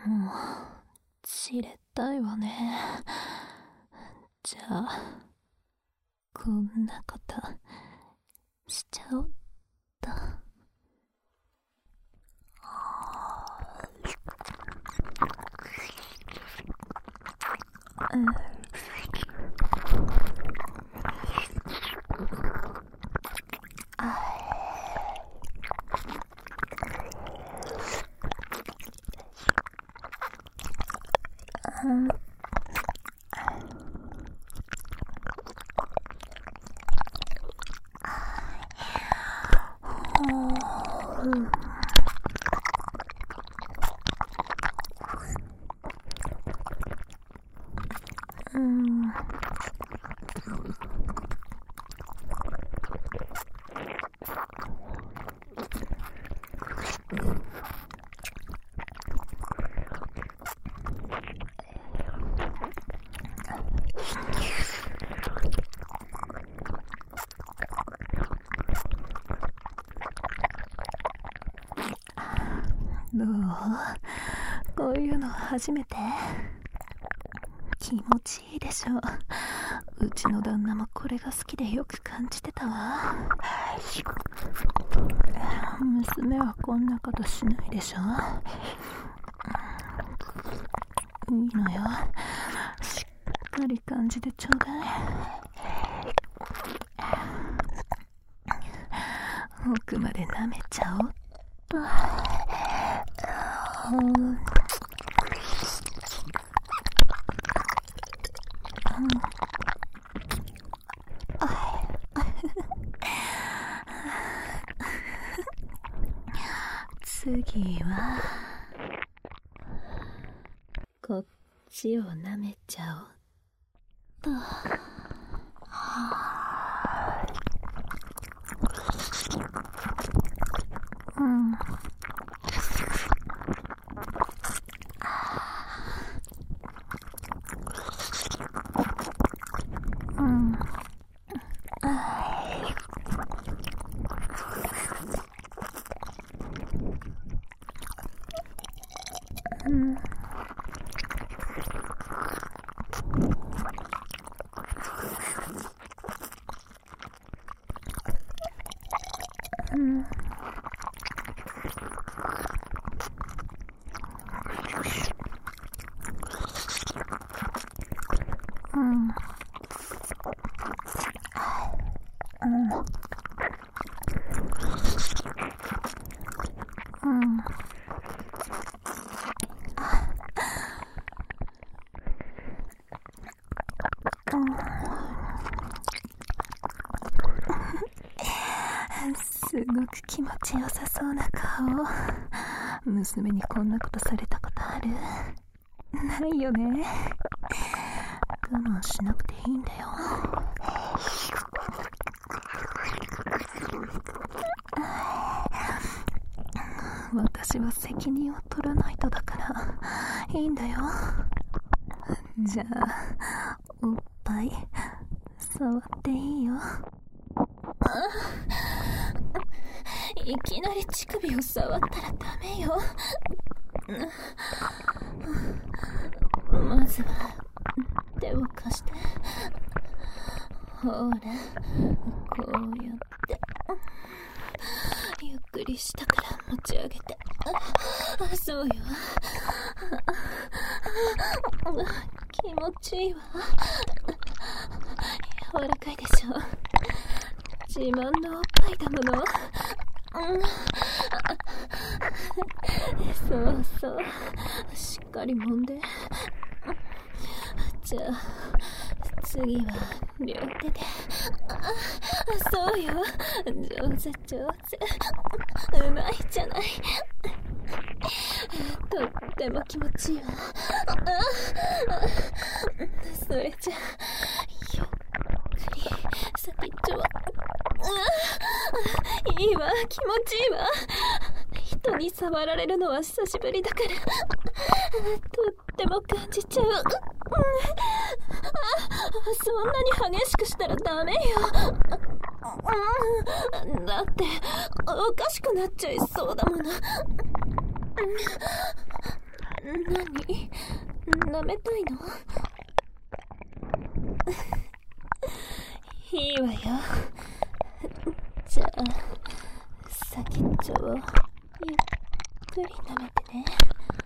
もう知れたいわね。じゃあこんなことしちゃおっと。どう？こういうの初めて？気持ちいいでしょ。うちの旦那もこれが好きでよく感じてたわ。娘はこんなことしないでしょ。いいのよ、しっかり感じてちょうだい。奥まで舐めちゃおっと。次はこっちを舐めちゃおっと。すごく気持ちよさそうな顔。娘にこんなことされたことある？ないよね。我慢しなくていいんだよ。私は責任を取らないとだからいいんだよ。じゃあおっぱい触っていいよ。いきなり乳首を触ったらダメよ。まずは手を貸して。ほら、こうやってゆっくり下から持ち上げて。そうよ。気持ちいいわ。柔らかいでしょ。自慢のおっぱいだもの。そうそう、しっかり揉んで。じゃあ次は両手で。そうよ、上手上手、うまいじゃない。とっても気持ちいいわ。それじゃゆっくり先っちょは。いいわ、気持ちいいわ。人に触られるのは久しぶりだからとっても感じちゃう。そんなに激しくしたらダメよ。だっておかしくなっちゃいそうだもの。 何？舐めたいの？いいわよ。じゃあ先っちょをゆっくり舐めてね。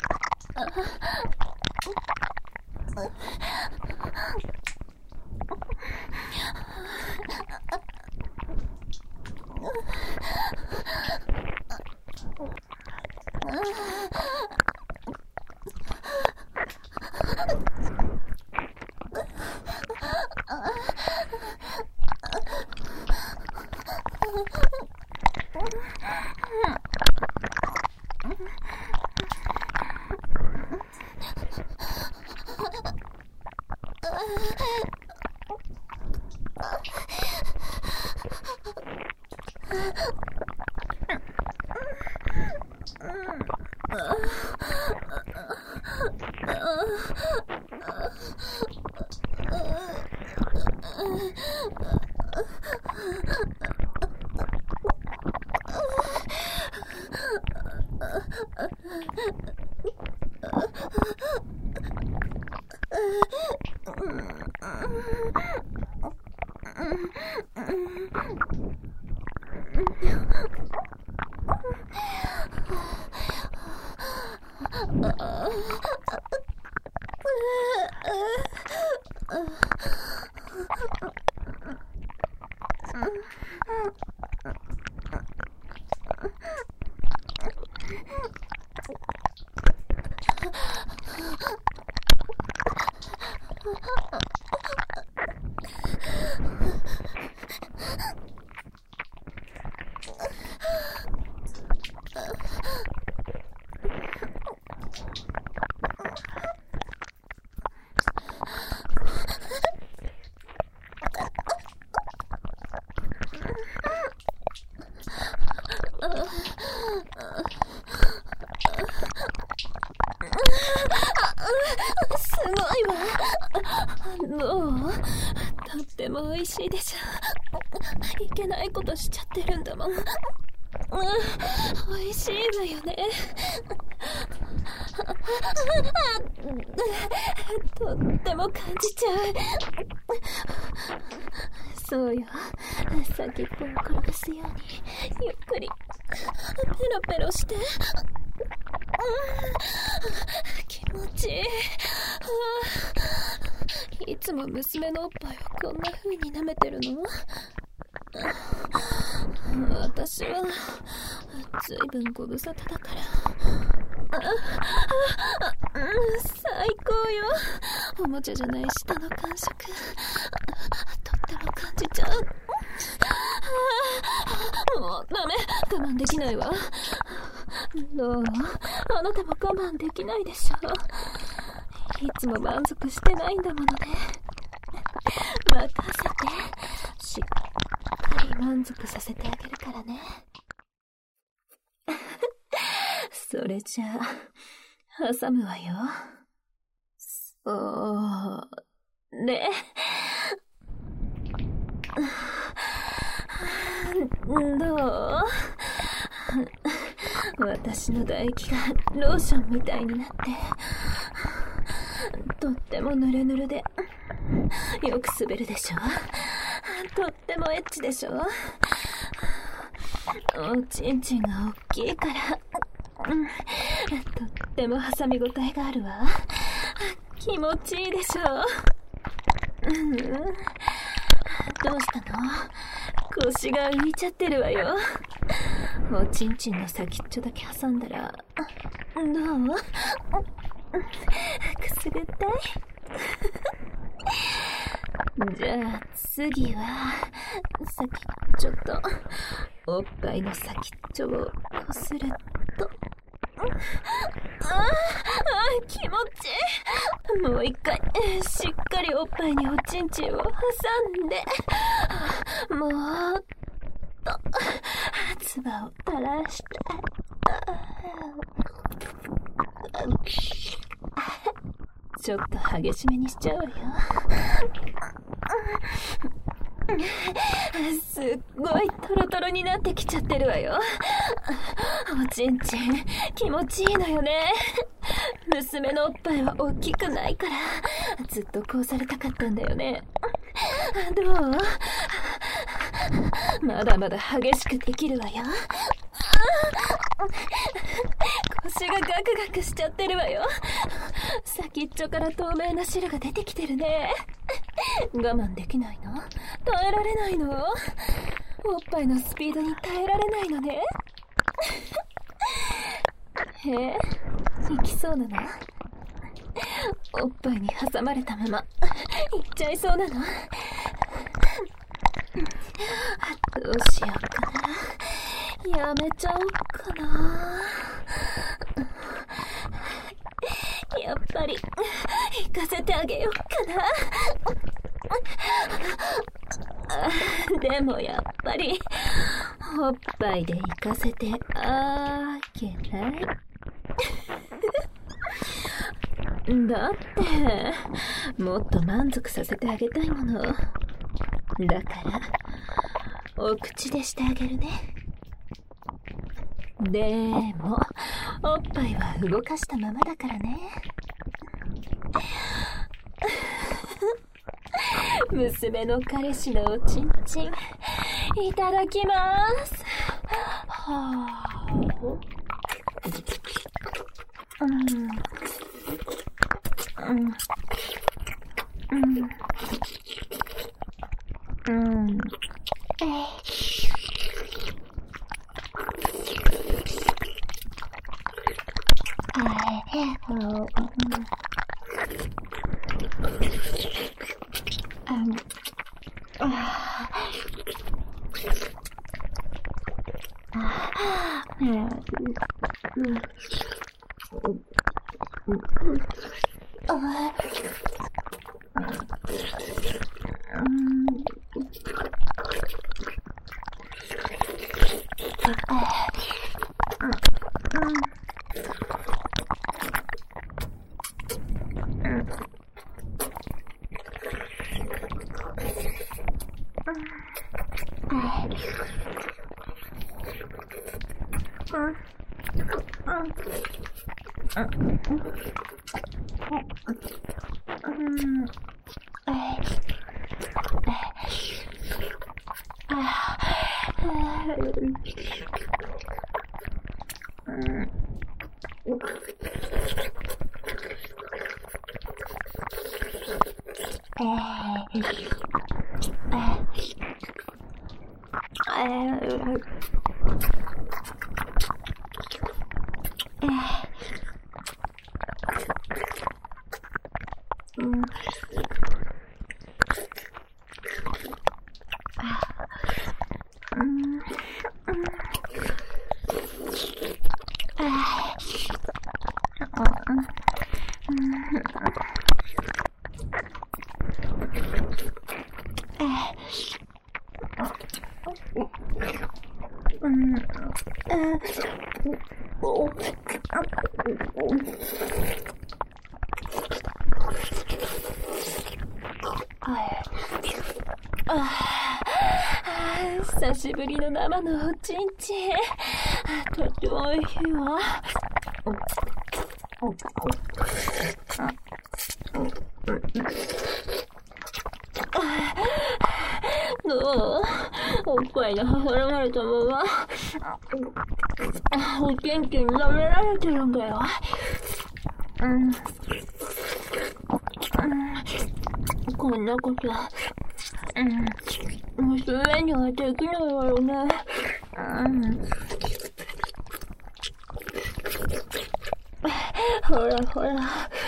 すごいわ。どう？とっても美味しいでしょ。いけないことしちゃってるんだもん。美味しいわよね。とっても感じちゃう。そうよ。先っぽを転がすようにゆっくりペロペロして。気持ちいい。いつも娘のおっぱいをこんな風に舐めてるの？私はずいぶんご無沙汰だから。最高よ。おもちゃじゃない舌の感触、とっても感じちゃう。もうダメ、我慢できないわ。どう？あなたも我慢できないでしょ。いつも満足してないんだものね。任せて。しっかり満足させてあげるからね。それじゃあ挟むわよ。そうね。どう？私の唾液がローションみたいになってとってもヌルヌルでよく滑るでしょ。とってもエッチでしょ。おちんちんが大きいからとっても挟み応えがあるわ。気持ちいいでしょ。どうしたの？腰が浮いちゃってるわよ。おちんちんの先っちょだけ挟んだらどう？くすぐったい？じゃあ次は先っちょとおっぱいの先っちょをこすると。気持ちいい。もう一回しっかりおっぱいにおちんちんを挟んで、もっと唾を垂らして、ちょっと激しめにしちゃうわよ。すっごいトロトロになってきちゃってるわよ。おちんちん気持ちいいのよね。 娘のおっぱいは大きくないから、ずっとこうされたかったんだよね。どう？まだまだ激しくできるわよ。腰がガクガクしちゃってるわよ。先っちょから透明な汁が出てきてるね。我慢できないの？耐えられないの？おっぱいのスピードに耐えられないのね。行きそうなの？おっぱいに挟まれたまま行っちゃいそうなの？どうしようかな。やめちゃおうかな。やっぱり行かせてあげようかな。でもやっぱりおっぱいで行かせてあげない。だってもっと満足させてあげたいもの。だからお口でしてあげるね。でもおっぱいは動かしたままだからね。娘の彼氏のおちんちんいただきます。久しぶりの生のおちんちん、とってもおいしいわ。どう？おっぱいに挟まれたままおちんちん舐められてるんだよ。こんなこと娘にはできないわよね。ほらほら、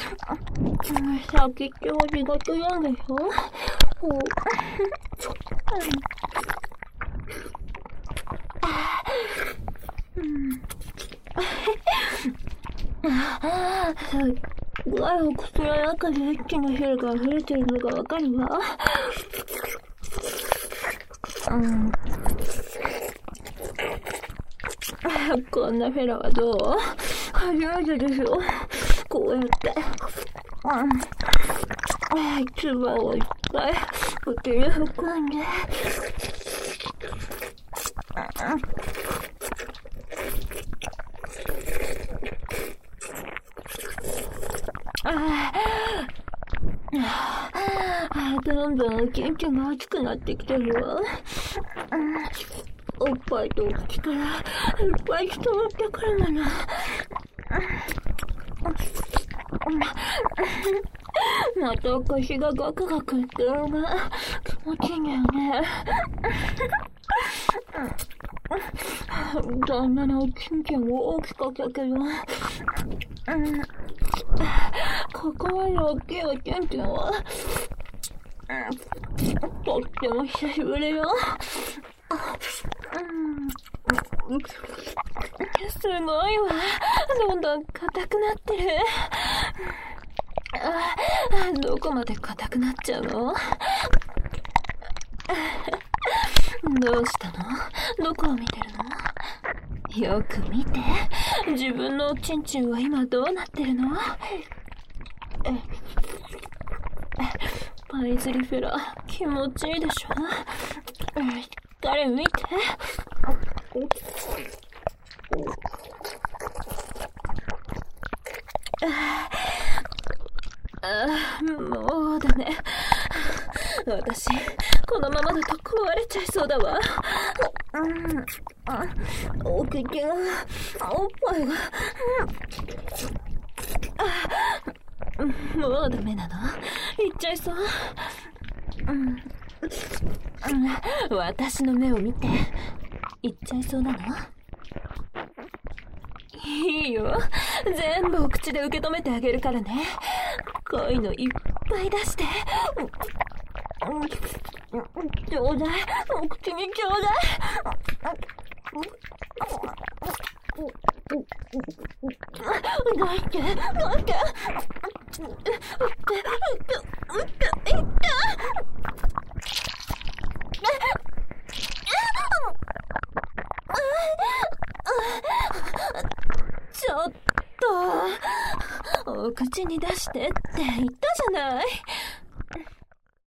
先っちょは苦手なんでしょ。お口の中でエッチの汁が溢れてるのがわかるわ。こんなフェラはどう？初めてでしょ。こうやって唾をいっぱい口に含んでどんどん緊張が熱くなってきてるわ。おっぱいとお口からいっぱい伝わってくるもの。また腰がガクガクってるのが気持ちいいんだよね。旦那のちんちんも大きかったけど、ここまで大きいおちんちんはとっても久しぶりよ。すごいわ。どんどん硬くなってる。どこまで硬くなっちゃうの？どうしたの？どこを見てるの？よく見て。自分のおちんちんは今どうなってるの？パイズリフェラ気持ちいいでしょ？しっかり見て。もうダメ。私このままだと壊れちゃいそうだわ。お口がおっぱいがもうダメなの？いっちゃいそう。私の目を見て。いっちゃいそうなの？いいよ。全部お口で受け止めてあげるからね。こういうのいっぱい出して。ちょうだい。お口にちょうだい。どうしてどうしてちょっとお口に出してって言ったじゃない。